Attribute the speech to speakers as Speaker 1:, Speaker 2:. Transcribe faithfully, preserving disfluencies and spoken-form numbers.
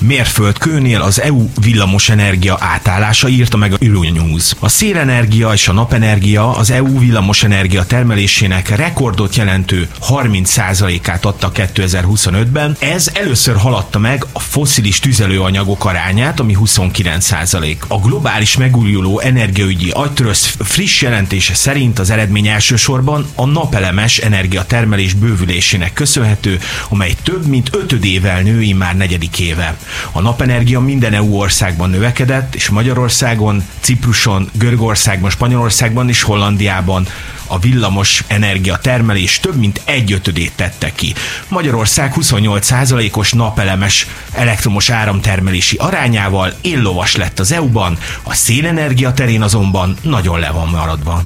Speaker 1: Mérföldkőnél az é u villamosenergia átállása, írta meg a Euronews. A szélenergia és a napenergia az é u villamosenergia termelésének rekordot jelentő harminc százalékát adta kétezer-huszonötben. Ez először haladta meg a fosszilis tüzelőanyagok arányát, ami huszonkilenc százalék. A globális megújuló energiaügyi agytrössz friss jelentése szerint az eredmény elsősorban a napelemes energiatermelés bővülésének köszönhető, amely több mint ötödével nő immár negyedik éve. A napenergia minden é u országban növekedett, és Magyarországon, Cipruson, Görögországban, Spanyolországban és Hollandiában a villamos energiatermelés több mint egy ötödét tette ki. Magyarország huszonnyolc százalékos napelemes elektromos áramtermelési arányával éllovas lett az é u-ban, a szélenergia terén azonban nagyon le van maradva.